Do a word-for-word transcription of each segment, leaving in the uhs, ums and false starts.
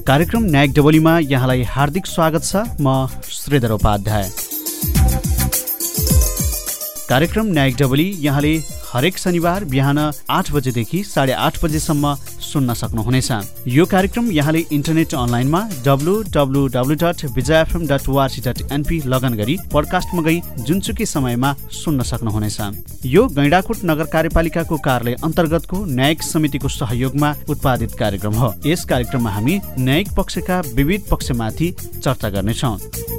कार्यक्रम न्यायिक डबलीमा यहाँलाई हार्दिक स्वागत छ। म श्रीधर उपाध्याय। कार्यक्रम न्यायिक डबली यहाँले हरेक शनिबार बिहान आठ बजेदेखि साढे आठ बजेसम्म सुन्न सक्नुहुनेछ। यो कार्यक्रम यहाँले इन्टरनेट अनलाइनमा W W W dot Vijay FM dot ORG dot NP लगन गरी पडकास्टमा गई जुनसुकै समयमा सुन्न सक्नुहुनेछ। यो गैंडाकोट नगर कार्यपालिकाको कार्यालय अन्तर्गतको न्यायिक समितिको सहयोगमा उत्पादित कार्यक्रम हो। यस कार्यक्रममा हामी न्यायिक पक्षका विविध पक्षमाथि चर्चा गर्नेछौँ।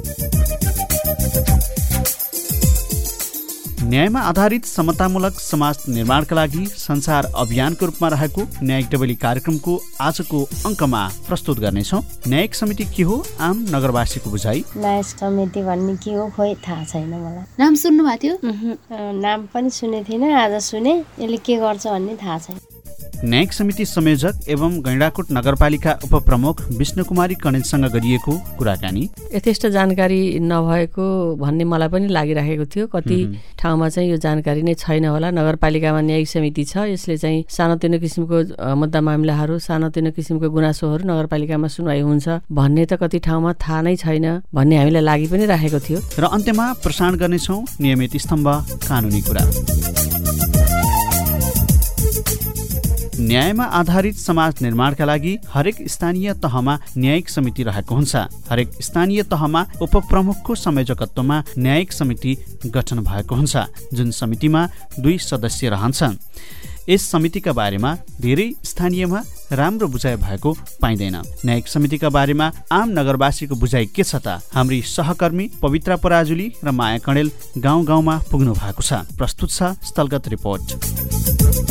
न्यायमा आधारित समतामूलक समाज निर्माणका लागि संसार अभियानको रूपमा रहेको न्यायिक डबली कार्यक्रमको आजको अङ्कमा प्रस्तुत गर्नेछौँ। न्यायिक समिति के हो, आम नगरवासीको बुझाइ। न्यायिक समिति भन्ने के हो खोइ थाहा छैन मलाई। नाम सुन्नु भएको थियो? नाम पनि सुनेको थिइनँ, आज सुने। यसले के गर्छ भन्ने थाहा छैन। न्यायिक समिति संयोजक एवं गैंडाकोट नगरपालिका उपप्रमुख विष्णुकुमारी कणेलसँग गरिएको कुराकानी। यथेष्ट जानकारी नभएको भन्ने मलाई पनि लागिरहेको थियो। कति ठाउँमा चाहिँ यो जानकारी नै छैन होला। नगरपालिकामा न्यायिक समिति छ, यसले चाहिँ सानोतिनो किसिमको मुद्दा मामिलाहरू, सानोतिनो किसिमको गुनासोहरू नगरपालिकामा सुनवाई हुन्छ भन्ने त कति ठाउँमा थाहा नै छैन भन्ने हामीलाई लागि पनि राखेको थियो। र अन्त्यमा प्रसारण गर्नेछौँ नियमित स्तम्भ कानुनी कुरा। न्यायमा आधारित समाज निर्माणका लागि हरेक स्थानीय तहमा न्यायिक समिति रहेको हुन्छ। हरेक स्थानीय तहमा उपप्रमुखको संयोजकत्वमा न्यायिक समिति गठन भएको हुन्छ, जुन समितिमा दुई सदस्य रहन्छन्। यस समितिका बारेमा धेरै स्थानीयमा राम्रो बुझाइ भएको पाइँदैन। न्यायिक समितिका बारेमा आम नगरवासीको बुझाइ के छ त? हाम्री सहकर्मी पवित्रा पराजुली र माया कणेल गाउँ गाउँमा पुग्नु भएको छ। प्रस्तुत छ स्थलगत रिपोर्ट।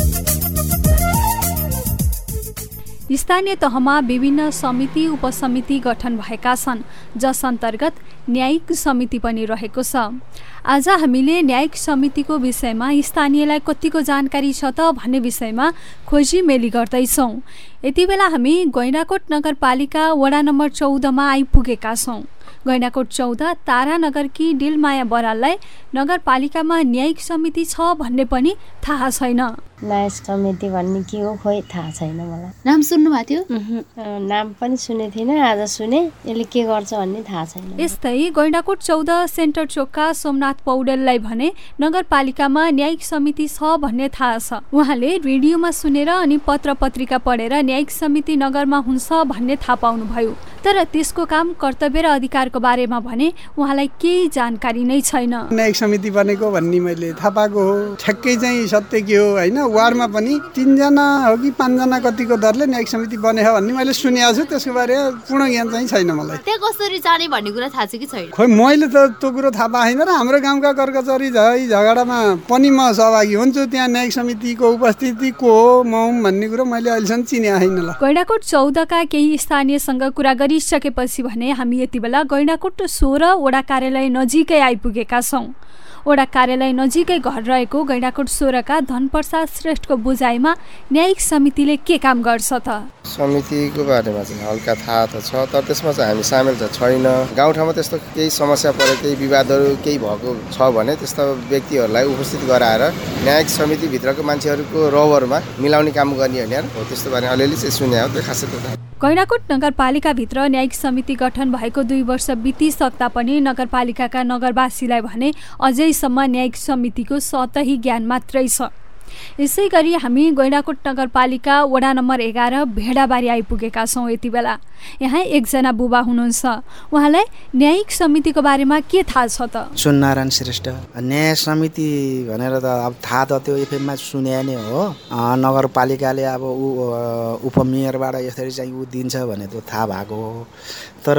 स्थानीय तहमा विभिन्न समिति उपसमिति गठन भएका छन्, जस अन्तर्गत न्यायिक समिति पनि रहेको छ। आज हामीले न्यायिक समितिको विषयमा स्थानीयलाई कतिको जानकारी छ त भन्ने विषयमा खोजीमेली गर्दैछौँ। यति बेला हामी गैंडाकोट नगरपालिका वडा नम्बर चौधमा आइपुगेका छौँ। गैंडाकोट चौध तारानगरकी डिलमाया बराललाई नगरपालिकामा न्यायिक समिति छ भन्ने पनि थाहा छैन। न्यायिक समिति भन्ने के हो खोइ थाहा छैन मलाई। नाम सुन्नु भएको थियो? नाम पनि सुनेको थिइनँ, आज सुने। यसले के गर्छ भन्ने थाहा छैन। यस्तै गैंडाकोट चौध सेन्टर चोकका सोमनाथ पौडेललाई भने नगरपालिकामा न्यायिक समिति छ भन्ने थाहा छ। उहाँले रेडियोमा सुनेर अनि पत्र पत्रिका पढेर न्यायिक समिति नगरमा हुन्छ भन्ने थाहा पाउनुभयो। तर त्यसको काम, कर्तव्य र अधिकारको बारेमा भने उहाँलाई केही जानकारी नै छैन। न्यायिक समिति बनेको भन्ने मैले थाहा पाएको हो। ठ्याक्कै चाहिँ सत्य के हो होइन, वार्डमा पनि तीनजना हो कि पाँचजना कतिको दरले न्यायिक समिति बने हो भन्ने मैले सुनेको छु। त्यसको बारेमा पूर्ण ज्ञान चाहिँ छैन मलाई। त्यहाँ कसरी जाने भन्ने कुरा थाहा छ कि छैन? खोइ मैले त त्यो कुरो थाहा पाएन र हाम्रो गाउँका करकचरी झै झगडामा पनि म सहभागी हुन्छु। त्यहाँ न्यायिक समितिको उपस्थिति को हो म भन्ने कुरो मैले अहिलेसम्म चिनेको छैन। ल गैंडाकोट चौधका केही स्थानीयसँग कुरा गरिसकेपछि भने हामी यति बेला गैंडाकोट सोह्र वडा कार्यालय नजिकै आइपुगेका छौँ। वडा कार्यालय नजिकै घर रहेको गैंडाकोट सोह्रका धनप्रसाद श्रेष्ठको बुझाइमा न्यायिक समितिले के काम गर्छ त? समितिको बारेमा चाहिँ हल्का थाहा त छ, तर त्यसमा चाहिँ हामी सामेल त छैन। गाउँठाउँमा त्यस्तो केही समस्या परे, केही विवादहरू केही भएको छ भने त्यस्ता व्यक्तिहरूलाई उपस्थित गराएर न्यायिक समितिभित्रको मान्छेहरूको रहरमा मिलाउने काम गर्ने भने हो। त्यस्तो बारे अलिअलि चाहिँ सुने हो, त्यो खासै त। गैंडाकोट नगरपालिकाभित्र न्यायिक समिति गठन भएको दुई वर्ष बितिसक्दा पनि नगरपालिकाका नगरवासीलाई भने अझैसम्म न्यायिक समितिको सतही ज्ञान मात्रै छ। यसै गरी हामी गैंडाकोट नगरपालिका वडा नम्बर एघार भेडाबारी आइपुगेका छौँ। यति बेला यहाँ एकजना बुबा हुनुहुन्छ। उहाँलाई न्यायिक समितिको बारेमा के थाहा छ त? सुननारायण श्रेष्ठ। न्याय समिति भनेर त अब थाहा त त्यो एफएममा सुने नै हो। नगरपालिकाले अब ऊ उपमेयरबाट यसरी चाहिँ ऊ दिन्छ भने त थाहा भएको हो, तर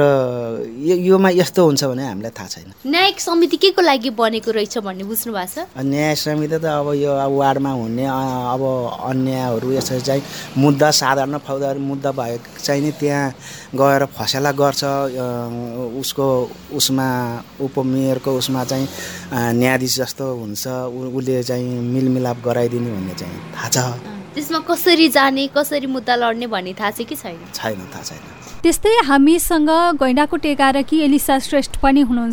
योमा यस्तो हुन्छ भने हामीलाई थाहा छैन। न्यायिक समिति के को लागि बनेको रहेछ भन्ने बुझ्नु भएको छ? न्याय समिति त अब यो वार्डमा हुने अब अन्यायहरू यसरी चाहिँ मुद्दा, साधारण फौजदारी मुद्दा भए चाहिँ नि त्यहाँ गएर फसेला गर्छ। उसको उसमा उपमेयरको उसमा चाहिँ न्यायाधीश जस्तो हुन्छ, उसले चाहिँ मिलमिलाप गराइदिने भन्ने चाहिँ थाहा छ। त्यसमा कसरी जाने, कसरी मुद्दा लड्ने भन्ने थाहा छ कि छैन? छैन, थाहा छैन। त्यस्तै हामीसँग गैंडाकोट एघारकी एलिसा श्रेष्ठ पनि हुनुहुन्छ।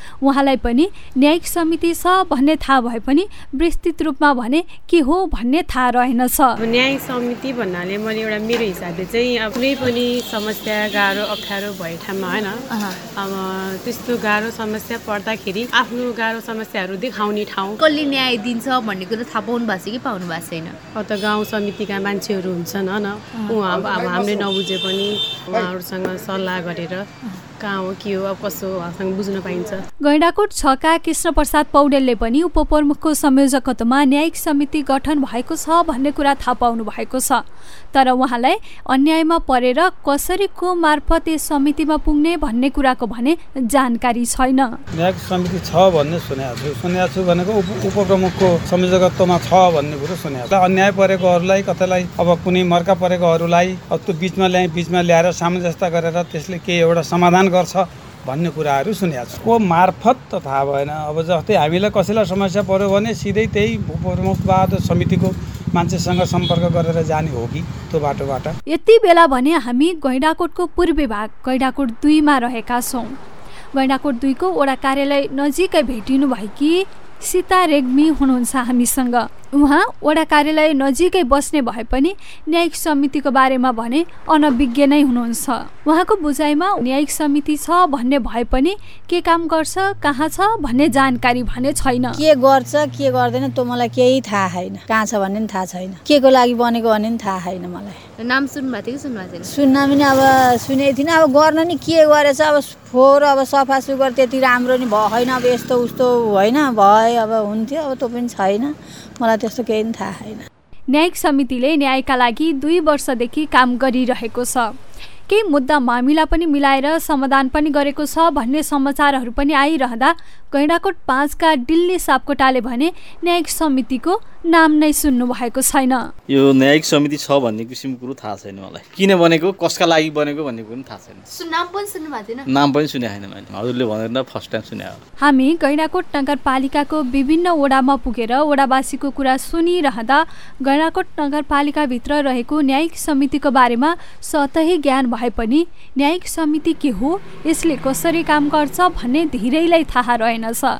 उहाँलाई पनि न्यायिक समिति छ भन्ने थाहा भए पनि विस्तृत रूपमा भने के हो भन्ने थाहा रहेनछ। न्यायिक समिति भन्नाले मैले एउटा मेरो हिसाबले चाहिँ अब कुनै पनि समस्या गाह्रो अप्ठ्यारो भए ठाउँमा होइन अब त्यस्तो गाह्रो समस्या पर्दाखेरि आफ्नो गाह्रो समस्याहरू देखाउने ठाउँ कसले न्याय दिन्छ भन्ने कुरा थाहा पाउनु भएको छ कि पाउनु भएको छैन? अब त गाउँ समितिका मान्छेहरू हुन्छन् होइन उहाँ अब हामीले नबुझे पनि उहाँहरूसँग सल्लाह गरेर कहाँ हो के हो अब कसो उहाँसँग बुझ्न पाइन्छ। गैंडाकोट छका कृष्ण प्रसाद पौडेलले पनि उपप्रमुखको संयोजकत्वमा न्यायिक समिति गठन भएको छ भन्ने कुरा थाहा पाउनु भएको छ, तर उहाँलाई अन्यायमा परेर कसरी को मार्फत यस समितिमा पुग्ने भन्ने कुराको भने जानकारी छैन। न्यायिक समिति छ भन्ने सुनेको छु सुनेको छु भनेको उप उपप्रमुखको संयोजकत्वमा छ भन्ने कुरो सुनेको छु। अन्याय परेकोहरूलाई कतैलाई अब कुनै मर्का परेकोहरूलाई अब त्यो बिचमा ल्याए बिचमा ल्याएर सामञ्जस्य गरेर त्यसले केही एउटा समाधान गर्छ भन्ने कुराहरू सुनेको छु। को मार्फत त थाहा भएन। अब जस्तै हामीलाई कसैलाई समस्या पर्यो भने सिधै त्यही उपप्रमुखवाद समितिको मान्छेसँग सम्पर्क गरेर जाने हो कि त्यो बाटोबाट। यति बेला भने हामी गैंडाकोटको पूर्वी भाग गैंडाकोट दुईमा रहेका छौँ। गैंडाकोट दुईको वडा कार्यालय नजिकै भेटिनु भएकी सीता रेग्मी हुनुहुन्छ हामीसँग। उहाँ वडा कार्यालय नजिकै बस्ने भए पनि न्यायिक समितिको बारेमा भने अनभिज्ञ नै हुनुहुन्छ। उहाँको बुझाइमा न्यायिक समिति छ भन्ने भए पनि के काम गर्छ कहाँ छ भन्ने जानकारी भने छैन। के गर्छ के गर्दैन त्यो मलाई केही थाहा छैन। कहाँ छ भन्ने पनि थाहा छैन। के को लागि बनेको भन्ने पनि थाहा छैन। मलाई नाम सुन्नुभएको थियो कि सुन्नुभएको छैन? सुन्न पनि अब सुनेको थिइनँ। अब गर्न नि के गरेछ अब फोहोर अब सफा सुग्घर त्यति राम्रो नि भएन। अब यस्तो उस्तो होइन भए अब हुन्थ्यो। अब त्यो पनि छैन। मलाई त्यस्तो केही पनि थाहा छैन। न्यायिक समितिले न्यायका लागि दुई वर्षदेखि काम गरिरहेको छ। केही मुद्दा मामिला पनि मिलाएर समाधान पनि गरेको छ भन्ने समाचारहरू पनि आइरहँदा गैंडाकोट पाँचका डिल्ली सापकोटाले भने न्यायिक समितिको नाम नै सुन्नु भएको छैन। यो न्यायिक समिति छ भन्ने किसिमको कुरो थाहा छैन मलाई। किन बनेको कसका लागि बनेको भन्ने कुरो पनि थाहा छैन। नाम पनि सुन्नु भएको थिएन? नाम पनि सुने छैन मैले। हजुरले भनेर फर्स्ट टाइम सुने हो। हामी गैंडाकोट नगरपालिकाको विभिन्न वडामा पुगेर वडावासीको कुरा सुनिरहँदा गैंडाकोट नगरपालिकाभित्र रहेको न्यायिक समितिको बारेमा सतही ज्ञान भए पनि न्यायिक समिति के हो यसले कसरी काम गर्छ भन्ने धेरैलाई थाहा रहेनछ।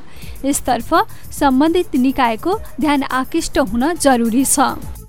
यसतर्फ सम्बन्धित निकायको ध्यान आकृष्ट हुन जरुरी छ।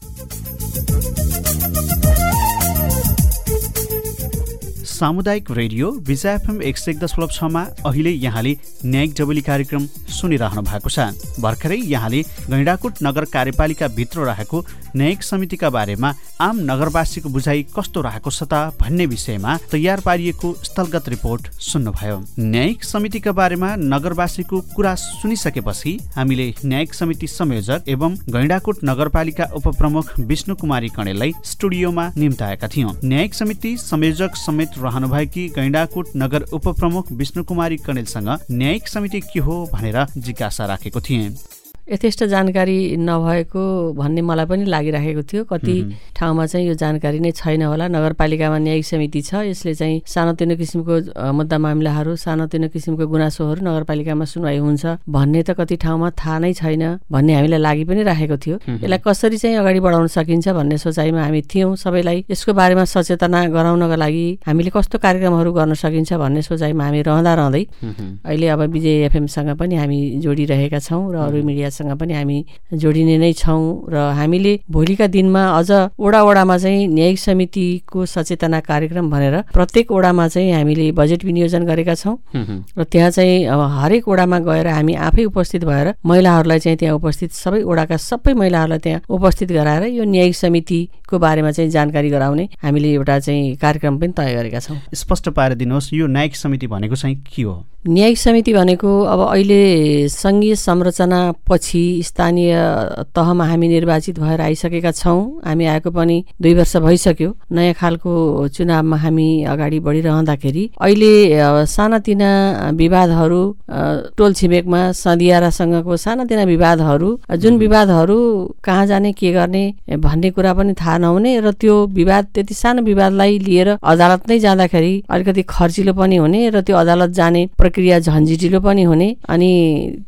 सामुदायिक रेडियो विजय एफएम एक सय एक दशमलव छमा अहिले यहाँले न्यायिक डबली कार्यक्रम सुनिरहनु भएको छ। भर्खरै यहाँले गैंडाकोट नगर कार्यपालिका भित्र रहेको न्यायिक समितिका बारेमा आम नगरवासीको बुझाइ कस्तो रहेको छ त भन्ने विषयमा तयार पारिएको स्थलगत रिपोर्ट सुन्नुभयो। न्यायिक समितिका बारेमा नगरवासीको कुरा सुनिसकेपछि हामीले न्यायिक समिति संयोजक एवं गैंडाकोट नगरपालिका उपप्रमुख विष्णु कुमारी कणेललाई स्टुडियोमा निम्ताएका थियौं। न्यायिक समिति संयोजक समेत रहनुभएकी गैंडाकोट नगर उपप्रमुख विष्णु कुमारी कणेलसँग न्यायिक समिति के हो भनेर जिज्ञासा राखेको थिएँ। यथेष्ट जानकारी नभएको भन्ने मलाई पनि लागिरहेको थियो। कति ठाउँमा चाहिँ यो जानकारी नै छैन होला। नगरपालिकामा न्यायिक समिति छ, यसले चाहिँ सानोतिनो किसिमको मुद्दा मामिलाहरू सानोतिनो किसिमको गुनासोहरू नगरपालिकामा सुनवाई हुन्छ भन्ने त कति ठाउँमा थाहा नै छैन भन्ने हामीलाई लागि पनि राखेको थियो। यसलाई कसरी चाहिँ अगाडि बढाउन सकिन्छ भन्ने सोचाइमा हामी थियौँ। सबैलाई यसको बारेमा सचेतना गराउनका लागि हामीले कस्तो कार्यक्रमहरू गर्न सकिन्छ भन्ने सोचाइमा हामी रहँदा रहँदै अहिले अब विजय एफएमसँग पनि हामी जोडिरहेका छौँ र अरू मिडिया सँग पनि हामी जोडिने नै छौँ। र हामीले भोलिका दिनमा अझ वडा वडामा चाहिँ न्यायिक समितिको सचेतना कार्यक्रम भनेर प्रत्येक वडामा चाहिँ हामीले बजेट विनियोजन गरेका छौँ र त्यहाँ चाहिँ अब हरेक वडामा गएर हामी आफै उपस्थित भएर महिलाहरूलाई चाहिँ त्यहाँ उपस्थित सबै वडाका सबै महिलाहरूलाई त्यहाँ उपस्थित गराएर यो न्यायिक समितिको बारेमा चाहिँ जानकारी गराउने हामीले एउटा चाहिँ कार्यक्रम पनि तय गरेका छौँ। स्पष्ट पाएर दिनुहोस् यो न्यायिक समिति भनेको चाहिँ के हो? न्यायिक समिति भनेको अब अहिले सङ्घीय संरचना पछि स्थानीय तहमा हामी निर्वाचित भएर आइसकेका छौँ। हामी आएको पनि दुई वर्ष भइसक्यो। नयाँ खालको चुनावमा हामी अगाडि बढिरहँदाखेरि अहिले सानातिना विवादहरू टोल छिमेकमा सदियारासँगको सानातिना विवादहरू जुन विवादहरू कहाँ जाने के गर्ने भन्ने कुरा पनि थाहा नहुने र त्यो विवाद त्यति सानो विवादलाई लिएर अदालत नै जाँदाखेरि अलिकति खर्चिलो पनि हुने र त्यो अदालत जाने प्रक्रिया झन्झिटिलो पनि हुने अनि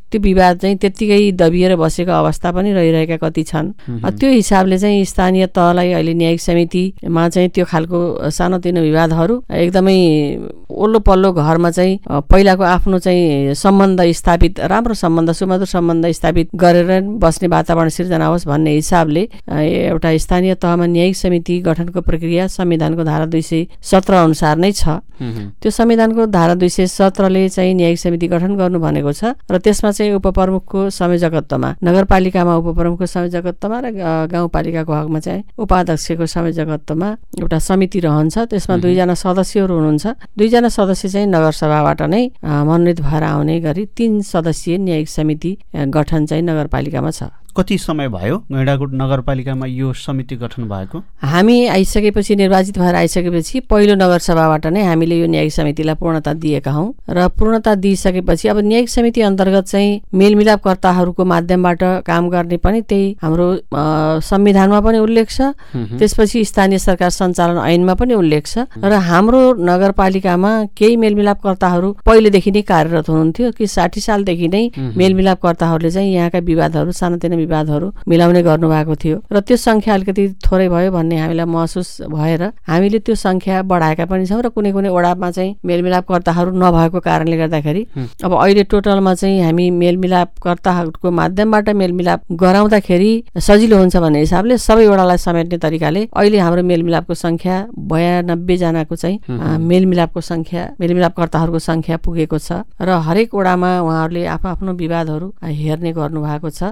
त्यो विवाद चाहिँ त्यत्तिकै दबिएर बसेको अवस्था पनि रहिरहेका कति छन्। त्यो हिसाबले चाहिँ स्थानीय तहलाई अहिले न्यायिक समितिमा चाहिँ त्यो खालको सानोतिनो विवादहरू एकदमै ओल्लो पल्लो घरमा चाहिँ पहिलाको आफ्नो चाहिँ सम्बन्ध स्थापित राम्रो सम्बन्ध सुमधुर सम्बन्ध स्थापित गरेर बस्ने वातावरण सिर्जना होस् भन्ने हिसाबले एउटा स्थानीय तहमा न्यायिक समिति गठनको प्रक्रिया संविधानको धारा दुई सय सत्र अनुसार नै छ। त्यो संविधानको धारा दुई सय सत्रले चाहिँ न्यायिक समिति गठन गर्नु भनेको छ र त्यसमा चाहिँ उपप्रमुखको संयोजकत्वमा नगरपालिकामा उपप्रमुखको संयोजकत्वमा र गाउँपालिकाको हकमा चाहिँ उपाध्यक्षको संयोजकत्वमा एउटा समिति रहन्छ। त्यसमा दुईजना सदस्यहरू हुनुहुन्छ। दुईजना सदस्य चाहिँ नगरसभाबाट नै मनोनित भएर आउने गरी तीन सदस्यीय न्यायिक समिति गठन चाहिँ नगरपालिकामा छ। कति समय भयो गैंडाकोट नगरपालिकामा यो समिति गठन भएको? हामी आइसकेपछि निर्वाचित भएर आइसकेपछि पहिलो नगरसभाबाट नै हामीले यो न्यायिक समितिलाई पूर्णता दिएका हौं र पूर्णता दिइसकेपछि अब न्यायिक समिति अन्तर्गत चाहिँ मेलमिलापकर्ताहरूको माध्यमबाट काम गर्ने पनि त्यही हाम्रो संविधानमा पनि उल्लेख छ। त्यसपछि स्थानीय सरकार सञ्चालन ऐनमा पनि उल्लेख छ र हाम्रो नगरपालिकामा केही मेलमिलापकर्ताहरू पहिलेदेखि नै कार्यरत हुनुहुन्थ्यो कि साठी सालदेखि नै मेलमिलापकर्ताहरूले चाहिँ यहाँका विवादहरू सानोतिनो विवादहरू मिलाउने गर्नुभएको थियो र त्यो संख्या अलिकति थोरै भयो भन्ने हामीलाई महसुस भएर हामीले त्यो संख्या बढाएका पनि छौँ र कुनै कुनै वडामा चाहिँ मेलमिलापकर्ताहरू नभएको कारणले गर्दाखेरि अब अहिले टोटलमा चाहिँ हामी मेलमिलापकर्ताहरूको माध्यमबाट मेलमिलाप गराउँदाखेरि सजिलो हुन्छ भन्ने हिसाबले सबै वडालाई समेट्ने तरिकाले अहिले हाम्रो मेलमिलापको संख्या बयानब्बे जनाको चाहिँ मेलमिलापको संख्या मेलमिलापकर्ताहरूको संख्या पुगेको छ र हरेक वडामा उहाँहरूले आफ्नो आफ्नो विवादहरू हेर्ने गर्नु भएको छ।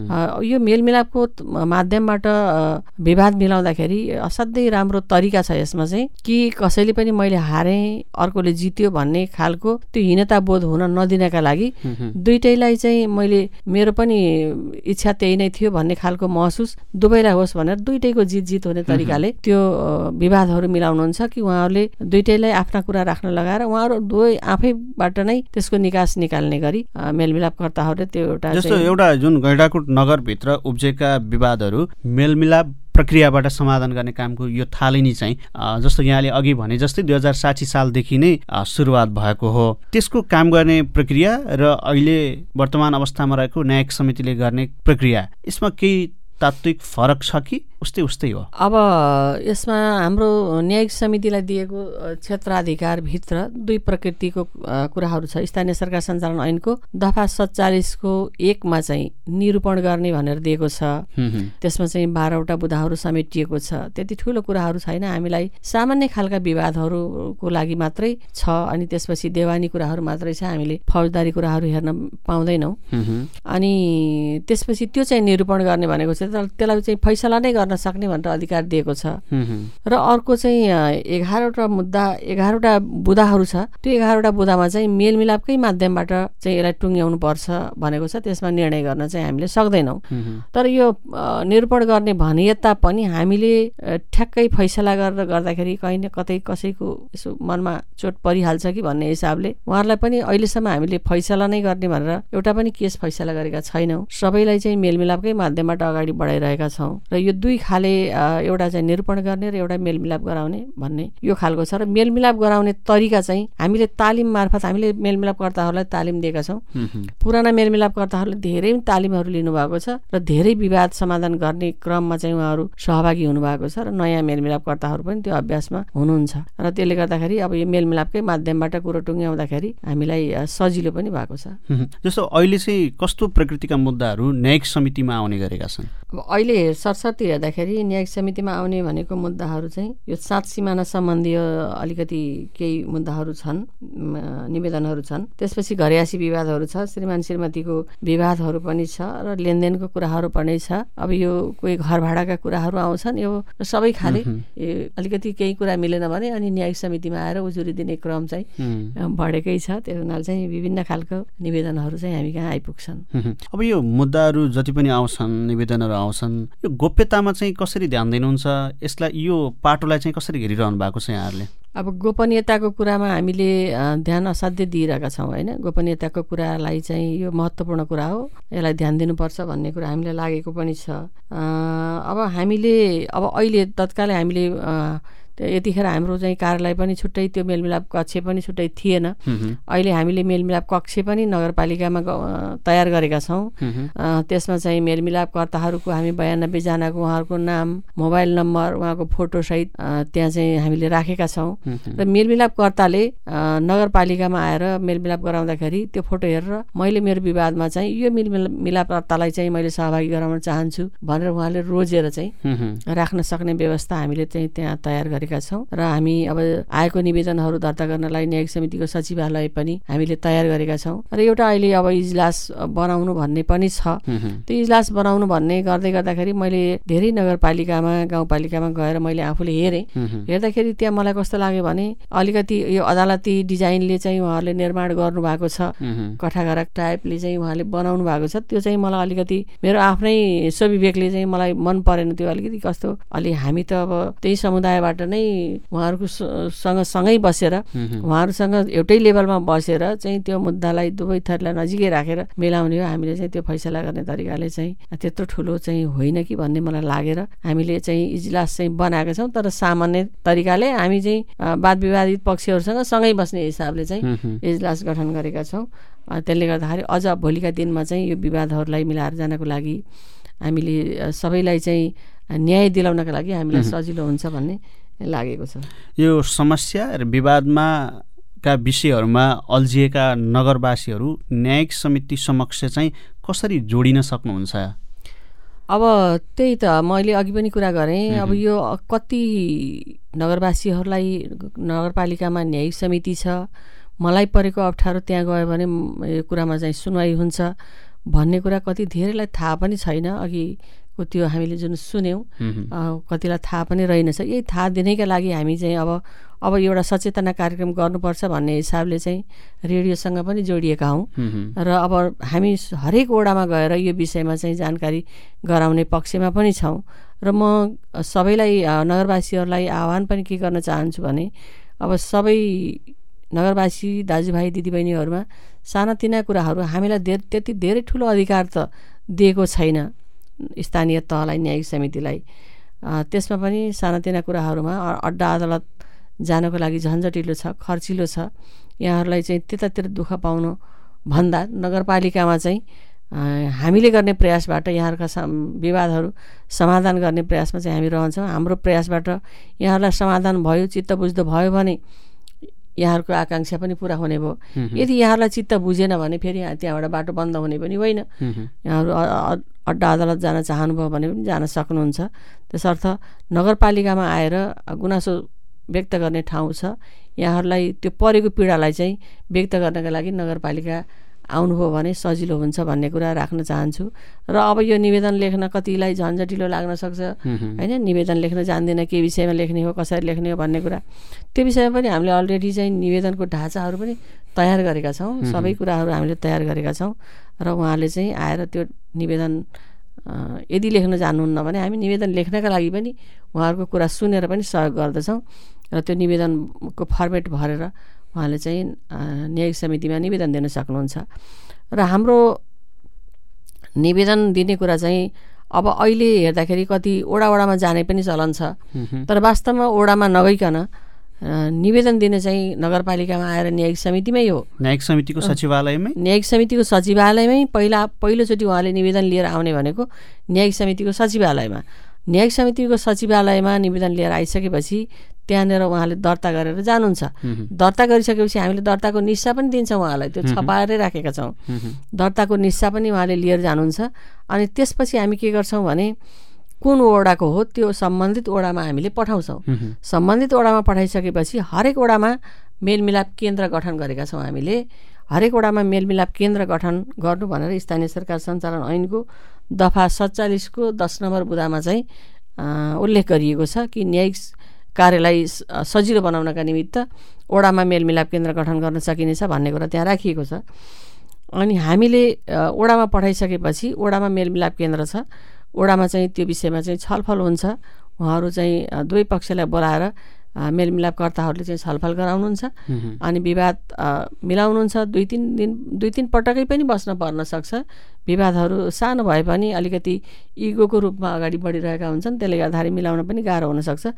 यो मेलमिलापको माध्यमबाट विवाद मिलाउँदाखेरि असाध्यै राम्रो तरिका छ यसमा चाहिँ कि कसैले पनि मैले हारेँ अर्कोले जित्यो भन्ने खालको त्यो हीनता बोध हुन नदिनका लागि दुईटैलाई चाहिँ मैले मेरो पनि इच्छा त्यही नै थियो भन्ने खालको महसुस दुवैलाई होस् भनेर दुईटैको जित जित हुने तरिकाले त्यो विवादहरू मिलाउनुहुन्छ कि उहाँहरूले दुईटैलाई आफ्ना कुरा राख्न लगाएर उहाँहरू दुवै आफैबाट नै त्यसको निकास निकाल्ने गरी मेलमिलापकर्ताहरूले त्यो एउटा जस्तो एउटा जुन गैंडाकोट नगरभित्र उब्जेका विवादहरू मेलमिलाप प्रक्रियाबाट समाधान गर्ने कामको यो थालनी चाहिँ जस्तो यहाँले अघि भने जस्तै दुई हजार साठी सालदेखि नै सुरुवात भएको हो। त्यसको काम गर्ने प्रक्रिया र अहिले वर्तमान अवस्थामा रहेको न्यायिक समितिले गर्ने प्रक्रिया यसमा केही तात्विक फरक छ कि उस्तै उस्तै हो? अब यसमा हाम्रो न्यायिक समितिलाई दिएको क्षेत्राधिकारभित्र दुई प्रकृतिको कुराहरू छ। स्थानीय सरकार सञ्चालन ऐनको दफा सत्तालिसको एकमा चाहिँ निरूपण गर्ने भनेर दिएको छ। त्यसमा चाहिँ बाह्रवटा बुदाहरू समेटिएको छ। त्यति ठुलो कुराहरू छैन। हामीलाई सामान्य खालका विवादहरूको लागि मात्रै छ अनि त्यसपछि देवानी कुराहरू मात्रै छ। हामीले फौजदारी कुराहरू हेर्न पाउँदैनौँ। अनि त्यसपछि त्यो चाहिँ निरूपण गर्ने भनेको छ त्यसलाई चाहिँ फैसला नै गर्न सक्ने भनेर अधिकार दिएको छ। र अर्को चाहिँ एघारवटा मुद्दा एघारवटा बुदाहरू छ। त्यो एघारवटा बुदामा चाहिँ मेलमिलापकै माध्यमबाट चाहिँ यसलाई टुङ्ग्याउनु पर्छ भनेको छ। त्यसमा निर्णय गर्न चाहिँ हामीले सक्दैनौँ। तर यो निरूपण गर्ने भने तापनि हामीले ठ्याक्कै फैसला गरेर गर्दाखेरि कहीँ न कतै कसैको यसो मनमा चोट परिहाल्छ कि भन्ने हिसाबले उहाँहरूलाई पनि अहिलेसम्म हामीले फैसला नै गर्ने भनेर एउटा पनि केस फैसला गरेका छैनौँ। सबैलाई चाहिँ मेलमिलापकै माध्यमबाट अगाडि बढाइरहेका छौँ र यो दुई खाले एउटा चाहिँ निरूपण गर्ने र एउटा मेलमिलाप गराउने भन्ने यो खालको छ। र मेलमिलाप गराउने तरिका चाहिँ हामीले तालिम मार्फत हामीले मेलमिलापकर्ताहरूलाई तालिम दिएका छौँ। पुराना मेलमिलापकर्ताहरूले धेरै तालिमहरू लिनुभएको छ र धेरै विवाद समाधान गर्ने क्रममा चाहिँ उहाँहरू सहभागी हुनुभएको छ र नयाँ मेलमिलापकर्ताहरू पनि त्यो अभ्यासमा हुनुहुन्छ र त्यसले गर्दाखेरि अब यो मेलमिलापकै माध्यमबाट कुरो टुङ्ग्याउँदाखेरि हामीलाई सजिलो पनि भएको छ। जस्तो अहिले चाहिँ कस्तो प्रकृतिका मुद्दाहरू न्यायिक समितिमा आउने गरेका छन्? अब अहिले सरसर्ती हेर्दाखेरि न्यायिक समितिमा आउने भनेको मुद्दाहरू चाहिँ यो सात सिमाना सम्बन्धी अलिकति केही मुद्दाहरू छन्, निवेदनहरू छन्। त्यसपछि घरयासी विवादहरू छ, श्रीमान श्रीमतीको विवादहरू पनि छ र लेनदेनको कुराहरू पनि छ। अब यो कोही घर भाडाका कुराहरू आउँछन्। यो सबै खाले अलिकति केही कुरा मिलेन भने अनि न्यायिक समितिमा आएर उजुरी दिने क्रम चाहिँ बढेकै छ। त्यस हुनाले चाहिँ विभिन्न खालको निवेदनहरू चाहिँ हामी कहाँ आइपुग्छन्। अब यो मुद्दाहरू जति पनि आउँछन्, निवेदनहरू आउँछन्, यो गोप्यतामा चाहिँ कसरी ध्यान दिनुहुन्छ? यसलाई यो पाटोलाई चाहिँ कसरी घेरिरहनु भएको छ यहाँहरूले? अब गोपनीयताको कुरामा हामीले ध्यान असाध्यै दिइरहेका छौँ होइन। गोपनीयताको कुरालाई चाहिँ यो महत्त्वपूर्ण कुरा हो, यसलाई ध्यान दिनुपर्छ भन्ने कुरा हामीलाई लागेको पनि छ। अब हामीले अब अहिले तत्कालै हामीले त्यो यतिखेर हाम्रो चाहिँ कार्यालय पनि छुट्टै त्यो मेलमिलाप कक्ष पनि छुट्टै थिएन। अहिले हामीले मेलमिलाप कक्ष पनि नगरपालिकामा तयार गरेका छौँ। त्यसमा चाहिँ मेलमिलापकर्ताहरूको हामी बयानब्बे जनाको उहाँहरूको नाम मोबाइल नम्बर उहाँको फोटोसहित त्यहाँ चाहिँ हामीले राखेका छौँ र मेलमिलापकर्ताले नगरपालिकामा आएर मेलमिलाप गराउँदाखेरि त्यो फोटो हेरेर मैले मेरो विवादमा चाहिँ यो मेलमिलापकर्तालाई चाहिँ मैले सहभागी गराउन चाहन्छु भनेर उहाँले रोजेर चाहिँ राख्न सक्ने व्यवस्था हामीले चाहिँ त्यहाँ तयार गरेका छौँ र हामी अब आएको निवेदनहरू दर्ता गर्नलाई न्यायिक समितिको सचिवालय पनि हामीले तयार गरेका छौँ र एउटा अहिले अब इजलास बनाउनु भन्ने पनि छ। त्यो इजलास बनाउनु भन्ने गर्दै गर्दाखेरि मैले धेरै नगरपालिकामा गाउँपालिकामा गएर मैले आफूले हेरेँ। हेर्दाखेरि त्यहाँ मलाई कस्तो लाग्यो भने अलिकति यो अदालती डिजाइनले चाहिँ उहाँहरूले निर्माण गर्नु भएको छ, कठाघरा टाइपले चाहिँ उहाँले बनाउनु भएको छ। त्यो चाहिँ मलाई अलिकति मेरो आफ्नै स्वविवेकले चाहिँ मलाई मन परेन। त्यो अलिकति कस्तो अलि हामी त अब त्यही समुदायबाट नै उहाँहरूको सँग सँगै बसेर उहाँहरूसँग एउटै लेभलमा बसेर चाहिँ त्यो मुद्दालाई दुवै थरीलाई नजिकै राखेर मिलाउने हो। हामीले चाहिँ त्यो फैसला गर्ने तरिकाले चाहिँ त्यत्रो ठुलो चाहिँ होइन कि भन्ने मलाई लागेर हामीले चाहिँ इजलास चाहिँ बनाएका छौँ। तर सामान्य तरिकाले हामी चाहिँ वाद विवादित पक्षहरूसँग सँगै बस्ने हिसाबले चाहिँ इजलास गठन गरेका छौँ। त्यसले गर्दाखेरि अझ भोलिका दिनमा चाहिँ यो विवादहरूलाई मिलाएर जानको लागि हामीले सबैलाई चाहिँ न्याय दिलाउनका लागि हामीलाई सजिलो हुन्छ भन्ने लागेको छ। यो समस्या र विवादमा का विषयहरूमा अल्झिएका नगरवासीहरू न्यायिक समिति समक्ष चाहिँ कसरी जोडिन सक्नुहुन्छ? अब त्यही त मैले अघि पनि कुरा गरेँ। अब यो कति नगरवासीहरूलाई नगरपालिकामा न्यायिक समिति छ, मलाई परेको अप्ठ्यारो त्यहाँ गयो भने यो कुरामा चाहिँ सुनवाई हुन्छ भन्ने कुरा कति धेरैलाई थाहा पनि छैन। अघिको त्यो हामीले जुन सुन्यौँ कतिलाई थाहा पनि रहेनछ। यही थाहा दिनैका लागि हामी चाहिँ अब अब एउटा सचेतना कार्यक्रम गर्नुपर्छ भन्ने हिसाबले चाहिँ रेडियोसँग पनि जोडिएका हौँ र अब हामी हरेक वडामा गएर यो विषयमा चाहिँ जानकारी गराउने पक्षमा पनि छौँ। र म सबैलाई नगरवासीहरूलाई आह्वान पनि के गर्न चाहन्छु भने अब सबै नगरवासी दाजुभाइ दिदीबहिनीहरूमा सानातिना कुराहरू हामीलाई धेर त्यति धेरै ठुलो अधिकार त दिएको छैन स्थानीय तहलाई न्यायिक समितिलाई। त्यसमा पनि सानातिना कुराहरूमा अड्डा अदालत जानको लागि झन्झटिलो छ, खर्चिलो छ। यहाँहरूलाई चाहिँ त्यतातिर दुःख पाउनु भन्दा नगरपालिकामा चाहिँ हामीले गर्ने प्रयासबाट यहाँहरूका विवादहरू समाधान गर्ने प्रयासमा चाहिँ हामी रहन्छौँ। हाम्रो प्रयासबाट यहाँहरूलाई समाधान भयो, चित्त बुझ्दो भयो भने यहाँहरूको आकाङ्क्षा पनि पुरा हुने भयो। यदि यहाँहरूलाई चित्त बुझेन भने फेरि त्यहाँबाट बाटो बन्द हुने पनि होइन। यहाँहरू अड्डा अदालत जान चाहनुभयो भने पनि जान सक्नुहुन्छ। त्यसर्थ नगरपालिकामा आएर गुनासो व्यक्त गर्ने ठाउँ छ। यहाँहरूलाई त्यो परेको पीडालाई चाहिँ व्यक्त गर्नका लागि नगरपालिका आउनुभयो भने सजिलो हुन्छ भन्ने कुरा राख्न चाहन्छु। र अब यो निवेदन लेख्न कतिलाई झन्झटिलो लाग्न सक्छ होइन, निवेदन लेख्न जान्दैन, के विषयमा लेख्ने हो, कसरी लेख्ने हो भन्ने कुरा। त्यो विषयमा पनि हामीले अलरेडी चाहिँ निवेदनको ढाँचाहरू पनि तयार गरेका छौँ। सबै कुराहरू हामीले तयार गरेका छौँ र उहाँले चाहिँ आएर त्यो निवेदन यदि लेख्न जान्नुहुन्न भने हामी निवेदन लेख्नका लागि पनि उहाँहरूको कुरा सुनेर पनि सहयोग गर्दछौँ र त्यो निवेदनको फर्मेट भरेर उहाँले चाहिँ न्यायिक समितिमा निवेदन दिन सक्नुहुन्छ। र हाम्रो निवेदन दिने कुरा चाहिँ अब अहिले हेर्दाखेरि कति वडा वडामा जाने पनि चलन छ, तर वास्तवमा वडामा नगइकन निवेदन दिने चाहिँ नगरपालिकामा आएर न्यायिक समितिमै हो। न्यायिक समितिको सचिवालयमै न्यायिक समितिको सचिवालयमै पहिला पहिलोचोटि उहाँले निवेदन लिएर आउने भनेको न्यायिक समितिको सचिवालयमा। न्यायिक समितिको सचिवालयमा निवेदन लिएर आइसकेपछि त्यहाँनिर उहाँले दर्ता गरेर जानुहुन्छ। दर्ता गरिसकेपछि हामीले दर्ताको निस्सा पनि दिन्छौँ उहाँलाई, त्यो छपाएरै राखेका छौँ। दर्ताको निस्सा पनि उहाँले लिएर जानुहुन्छ। अनि त्यसपछि हामी के गर्छौँ भने कुन वडाको हो त्यो सम्बन्धित वडामा हामीले पठाउँछौँ। सम्बन्धित वडामा पठाइसकेपछि हरेक वडामा मेलमिलाप केन्द्र गठन गरेका छौँ हामीले। हरेक वडामा मेलमिलाप केन्द्र गठन गर्नु भनेर स्थानीय सरकार सञ्चालन ऐनको दफा सत्तालिसको दस नम्बर बुँदामा चाहिँ उल्लेख गरिएको छ कि न्यायिक कार्यलाई सजिलो बनाउनका निमित्त वडामा मेलमिलाप केन्द्र गठन गर्न सकिनेछ भन्ने कुरा त्यहाँ राखिएको छ। अनि हामीले वडामा पठाइसकेपछि वडामा मेलमिलाप केन्द्र छ, वडामा चाहिँ त्यो विषयमा चाहिँ छलफल हुन्छ। उहाँहरू चाहिँ दुवै पक्षलाई बोलाएर मेलमिलापकर्ताहरूले चाहिँ छलफल गराउनुहुन्छ अनि विवाद मिलाउनुहुन्छ। दुई तिन दिन दुई तिन पटकै पनि बस्न पर्न सक्छ। विवादहरू सानो भए पनि अलिकति इगोको रूपमा अगाडि बढिरहेका हुन्छन्, त्यसले गर्दाखेरि मिलाउन पनि गाह्रो हुनसक्छ।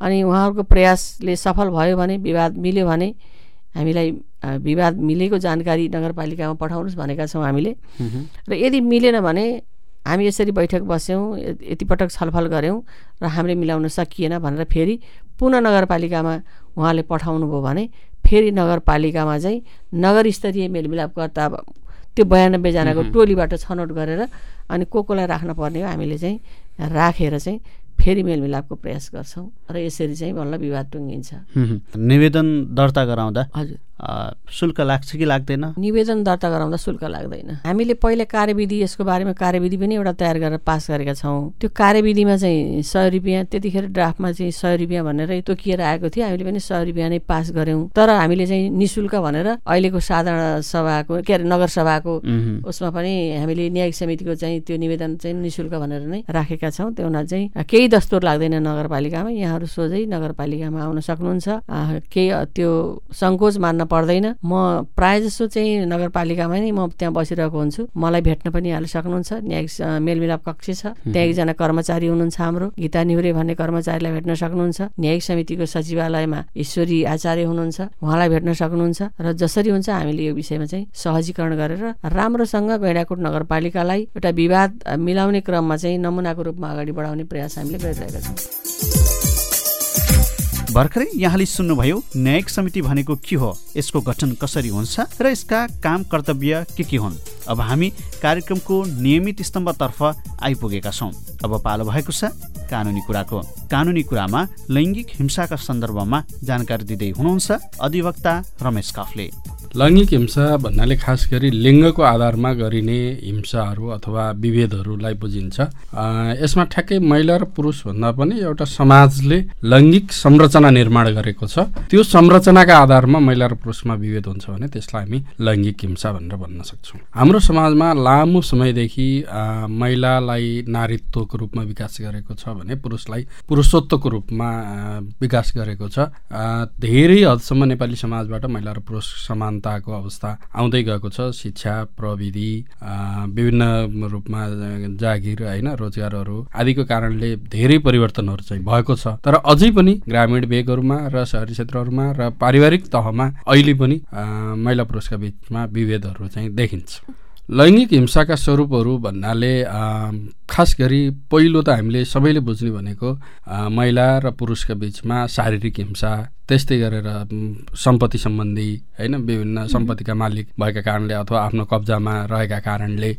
अनि उहाँहरूको प्रयासले सफल भयो भने, विवाद मिल्यो भने हामीलाई विवाद मिलेको जानकारी नगरपालिकामा पठाउनुहोस् भनेका छौँ हामीले। र यदि मिलेन भने हामी यसरी बैठक बस्यौँ, यतिपटक छलफल गऱ्यौँ र हामीले मिलाउन सकिएन भनेर फेरि पुनः नगरपालिकामा उहाँले पठाउनु भयो भने फेरि नगरपालिकामा चाहिँ नगर स्तरीय मेलमिलापकर्ता त्यो बयानब्बे जनाको टोलीबाट छनौट गरेर अनि को कोलाई राख्न पर्ने हो हामीले चाहिँ राखेर चाहिँ फेरि मेलमिलापको प्रयास गर्छौँ र यसरी चाहिँ बल्ल विवाद टुङ्गिन्छ। निवेदन दर्ता गराउँदा हजुर शुल्क लाग्छ कि लाग्दैन? निवेदन दर्ता गराउँदा शुल्क लाग्दैन। हामीले पहिले कार्यविधि यसको बारेमा कार्यविधि पनि एउटा तयार गरेर पास गरेका छौँ। त्यो कार्यविधिमा चाहिँ सय रुपियाँ त्यतिखेर ड्राफ्टमा चाहिँ सय रुपियाँ भनेर तोकिएर आएको थियो। हामीले पनि सय रुपियाँ नै पास गऱ्यौँ। तर हामीले चाहिँ निःशुल्क भनेर अहिलेको साधारण सभाको के अरे नगरसभाको उसमा पनि हामीले न्यायिक समितिको चाहिँ त्यो निवेदन चाहिँ निःशुल्क भनेर नै राखेका छौँ। त्यो हुनाले चाहिँ केही दस्तुर लाग्दैन नगरपालिकामा। यहाँहरू सोझै नगरपालिकामा आउन सक्नुहुन्छ। केही त्यो सङ्कोच मान्न पर्दैन। म प्रायः जसो चाहिँ नगरपालिकामा नै म त्यहाँ बसिरहेको हुन्छु। मलाई भेट्न पनि हाल्न सक्नुहुन्छ। न्यायिक मेलमिलाप कक्ष छ, त्यहाँ एकजना कर्मचारी हुनुहुन्छ हाम्रो, गीता निहुरे भन्ने कर्मचारीलाई भेट्न सक्नुहुन्छ। न्यायिक समितिको सचिवालयमा ईश्वरी आचार्य हुनुहुन्छ, उहाँलाई भेट्न सक्नुहुन्छ। र जसरी हुन्छ हामीले यो विषयमा चाहिँ सहजीकरण गरेर राम्रोसँग गैंडाकोट नगरपालिकालाई एउटा विवाद मिलाउने क्रममा चाहिँ नमुनाको रूपमा अगाडि बढाउने प्रयास हामीले गरिरहेका छौँ। भर्खरै यहाँले सुन्नुभयो न्यायिक समिति भनेको के हो, यसको गठन कसरी हुन्छ र यसका काम कर्तव्य के के हुन्। अब हामी कार्यक्रमको नियमित स्तम्भतर्फ आइपुगेका छौँ। अब पालो भएको छ कानुनी कुराको। कानुनी कुरामा लैङ्गिक हिंसाका सन्दर्भमा जानकारी दिँदै हुनुहुन्छ अधिवक्ता रमेश काफ्ले। लैङ्गिक हिंसा भन्नाले खास गरी लिङ्गको आधारमा गरिने हिंसाहरू अथवा विभेदहरूलाई बुझिन्छ। यसमा ठ्याक्कै महिला र पुरुष भन्दा पनि एउटा समाजले लैङ्गिक संरचना निर्माण गरेको छ। त्यो संरचनाका आधारमा महिला र पुरुषमा विभेद हुन्छ भने त्यसलाई हामी लैङ्गिक हिंसा भनेर भन्न सक्छौँ। हाम्रो समाजमा लामो समयदेखि महिलालाई नारीत्वको रूपमा विकास गरेको छ भने पुरुषलाई पुरुषत्वको रूपमा विकास गरेको छ। धेरै हदसम्म नेपाली समाजबाट महिला र पुरुष समान को अवस्था आउँदै गएको छ। शिक्षा, प्रविधि, विभिन्न रूपमा जागिर होइन रोजगारहरू आदिको कारणले धेरै परिवर्तनहरू चाहिँ भएको छ। तर अझै पनि ग्रामीण भेगहरूमा र शहरी क्षेत्रहरूमा र पारिवारिक तहमा अहिले पनि महिला पुरुषका बीचमा विभेदहरू चाहिँ देखिन्छ। लैङ्गिक हिंसाका स्वरूपहरू भन्नाले खास गरी पहिलो त हामीले सबैले बुझ्ने भनेको महिला र पुरुषका बीचमा शारीरिक हिंसा, त्यस्तै गरेर सम्पत्ति सम्बन्धी होइन विभिन्न सम्पत्तिका मालिक भएका कारणले अथवा आफ्नो कब्जामा रहेका कारणले,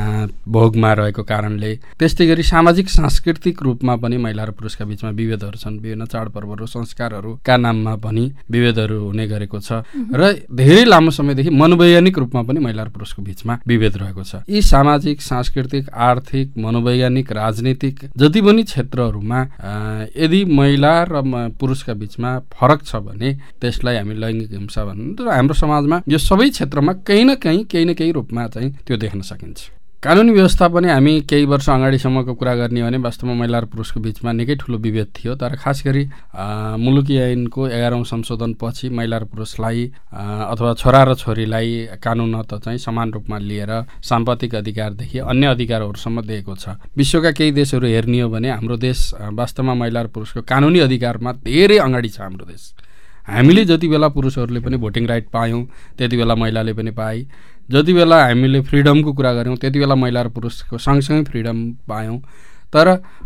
भोगमा रहेको कारणले, त्यस्तै गरी सामाजिक सांस्कृतिक रूपमा पनि महिला र पुरुषका बीचमा विभेदहरू छन्। विभिन्न चाडपर्वहरू संस्कारहरूका नाममा पनि विभेदहरू हुने गरेको छ र धेरै लामो समयदेखि मनोवैज्ञानिक रूपमा पनि महिला र पुरुषको बीचमा विभेद रहेको छ। यी सामाजिक, सांस्कृतिक, आर्थिक, मनोवैज्ञानिक, राजनीतिक जति पनि क्षेत्रहरूमा यदि महिला र पुरुषका बीचमा फरक छ भने त्यसलाई हामी लैङ्गिक हिंसा भन्छौँ। र हाम्रो समाजमा यो सबै क्षेत्रमा केही न केही केही न केही रूपमा चाहिँ त्यो देख्न सकिन्छ। कानुनी व्यवस्था पनि हामी केही वर्ष अगाडिसम्मको कुरा गर्ने भने वास्तवमा महिला र पुरुषको बीचमा निकै ठुलो विभेद थियो। तर खास गरी मुलुकी ऐनको एघारौँ संशोधनपछि महिला र पुरुषलाई अथवा छोरा र छोरीलाई कानुनत चाहिँ समान रूपमा लिएर साम्पत्तिक अधिकारदेखि अन्य अधिकारहरूसम्म दिएको छ। विश्वका केही देशहरू हेर्ने हो भने हाम्रो देश वास्तवमा महिला र पुरुषको कानुनी अधिकारमा धेरै अगाडि छ। हाम्रो देश हामीले जति बेला पुरुषहरूले पनि भोटिङ राइट पायौँ त्यति बेला महिलाले पनि पाए। जति बेला हामीले फ्रिडमको कुरा गऱ्यौँ त्यति बेला महिला र पुरुषको सँगसँगै फ्रिडम पायौँ। तर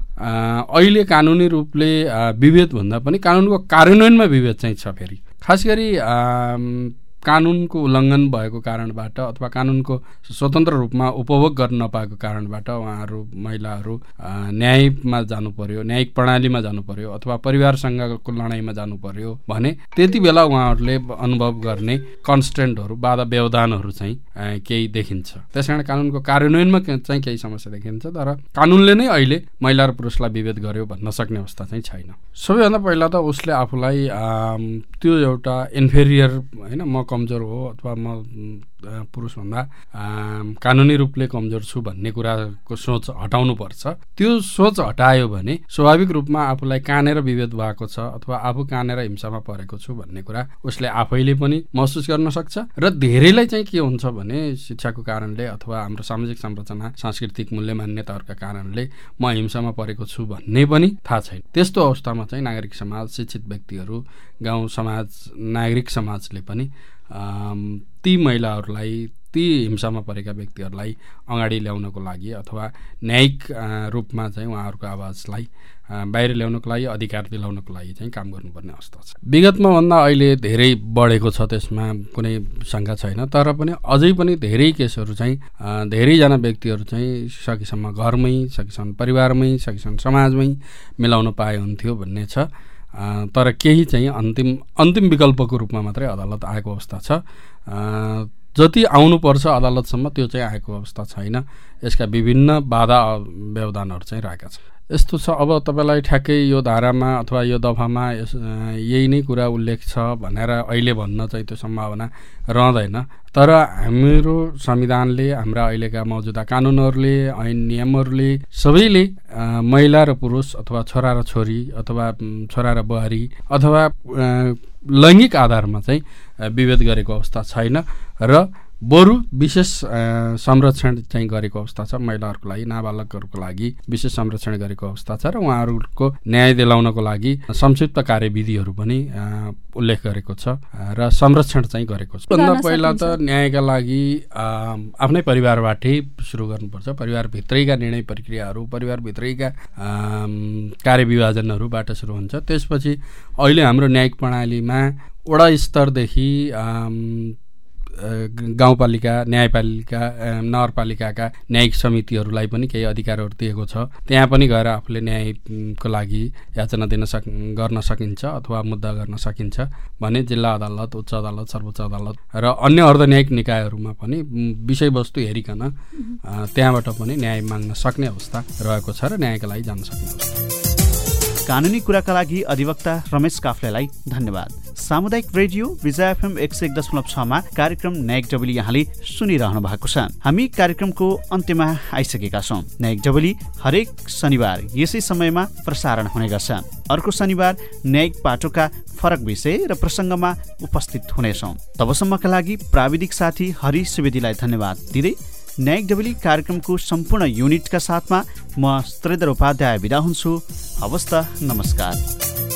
अहिले कानुनी रूपले विभेद भन्दा पनि कानुनको कार्यान्वयनमा विभेद चाहिँ छ। फेरि खास गरी कानुनको उल्लङ्घन भएको कारणबाट अथवा कानुनको स्वतन्त्र रूपमा उपभोग गर्न नपाएको कारणबाट उहाँहरू महिलाहरू न्यायमा जानु पर्यो, न्यायिक प्रणालीमा जानु पर्यो अथवा परिवारसँगको लडाइँमा जानु पर्यो भने त्यति बेला उहाँहरूले अनुभव गर्ने कन्स्टेन्टहरू, बाधा व्यवधानहरू चाहिँ केही देखिन्छ। त्यस कारण कानुनको कार्यान्वयनमा चाहिँ केही समस्या देखिन्छ। तर कानुनले नै अहिले महिला र पुरुषलाई विभेद गर्यो भन्न सक्ने अवस्था चाहिँ छैन। सबैभन्दा पहिला त उसले आफूलाई त्यो एउटा इन्फेरियर होइन म कमजोर हो अथवा म पुरुषभन्दा कानुनी रूपले कमजोर छु भन्ने कुराको सोच हटाउनुपर्छ। त्यो सोच हटायो भने स्वाभाविक रूपमा आफूलाई कानेर विभेद भएको छ अथवा आफू कानेर हिंसामा परेको छु भन्ने कुरा उसले आफैले पनि महसुस गर्न सक्छ। र धेरैलाई चाहिँ के हुन्छ भने शिक्षाको कारणले अथवा हाम्रो सामाजिक संरचना सांस्कृतिक मूल्य मान्यताहरूका कारणले म हिंसामा परेको छु भन्ने पनि थाहा छैन। त्यस्तो अवस्थामा चाहिँ नागरिक समाज, शिक्षित व्यक्तिहरू, गाउँ समाज, नागरिक समाजले पनि ती महिलाहरूलाई, ती हिंसामा परेका व्यक्तिहरूलाई अगाडि ल्याउनको लागि अथवा न्यायिक रूपमा चाहिँ उहाँहरूको आवाजलाई बाहिर ल्याउनको लागि, अधिकार दिलाउनको लागि चाहिँ काम गर्नुपर्ने अवस्था छ। विगतमा भन्दा अहिले धेरै बढेको छ, त्यसमा कुनै शङ्का छैन। तर पनि अझै पनि धेरै केसहरू चाहिँ धेरैजना व्यक्तिहरू चाहिँ सकेसम्म घरमै, सकेसम्म परिवारमै, सकेसम्म समाजमै मिलाउन पाए हुन्थ्यो भन्ने छ। तर केही चाहिँ अन्तिम अन्तिम विकल्पको रूपमा मात्रै अदालत आएको अवस्था छ। जति आउनुपर्छ अदालतसम्म त्यो चाहिँ आएको अवस्था छैन। यसका विभिन्न बाधा व्यवधानहरू चाहिँ रहेका छन्। यस्तो छ, अब तपाईँलाई ठ्याक्कै यो धारामा अथवा यो दफामा यही नै कुरा उल्लेख छ भनेर अहिले भन्न चाहिँ त्यो सम्भावना रहँदैन। तर हाम्रो संविधानले, हाम्रा अहिलेका मौजुदा कानुनहरूले, ऐन नियमहरूले सबैले महिला र पुरुष अथवा छोरा र छोरी अथवा छोरा र बुहारी अथवा लैङ्गिक आधारमा चाहिँ विभेद गरेको अवस्था छैन र बरु विशेष संरक्षण चाहिँ गरेको अवस्था छ। महिलाहरूको लागि, नाबालकहरूको लागि विशेष संरक्षण गरेको अवस्था छ र उहाँहरूको न्याय दिलाउनको लागि संक्षिप्त कार्यविधिहरू पनि उल्लेख गरेको छ र संरक्षण चाहिँ गरेको छ। भन्दा पहिला त न्यायका लागि आफ्नै परिवारबाटै सुरु गर्नुपर्छ। परिवारभित्रैका निर्णय प्रक्रियाहरू, परिवारभित्रैका कार्यविभाजनहरूबाट सुरु हुन्छ। त्यसपछि अहिले हाम्रो न्यायिक प्रणालीमा वडा स्तरदेखि गाउँपालिका, न्यायपालिका, नगरपालिकाका न्यायिक समितिहरूलाई पनि केही अधिकारहरू दिएको छ। त्यहाँ पनि गएर आफूले न्यायको लागि याचना दिन सक गर्न सकिन्छ अथवा मुद्दा गर्न सकिन्छ भने जिल्ला अदालत, उच्च अदालत, सर्वोच्च अदालत र अन्य अर्धन्यायिक निकायहरूमा पनि विषयवस्तु हेरिकन त्यहाँबाट पनि न्याय माग्न सक्ने अवस्था रहेको छ र न्यायका लागि जान सक्ने अवस्था। कानुनी कुराका लागि अधिवक्ता रमेश काफ्लेलाई धन्यवाद। सामुदायिक रेडियो विजय एफएम एक सय एक दशमलव छमा कार्यक्रम न्यायिक डबली यहाँले सुनिरहनु भएको छ। हामी कार्यक्रमको अन्त्यमा आइसकेका छौँ। न्यायिक डबली हरेक शनिबार यसै समयमा प्रसारण हुने गर्छ। अर्को शनिबार न्यायिक पाटोका फरक विषय र प्रसङ्गमा उपस्थित हुनेछौँ। तबसम्मका लागि प्राविधिक साथी हरि सुवेदीलाई धन्यवाद दिँदै न्यायिक डबली कार्यक्रमको सम्पूर्ण युनिटका साथमा म श्रीधर उपाध्याय बिदा हुन्छु। हवस् त, नमस्कार।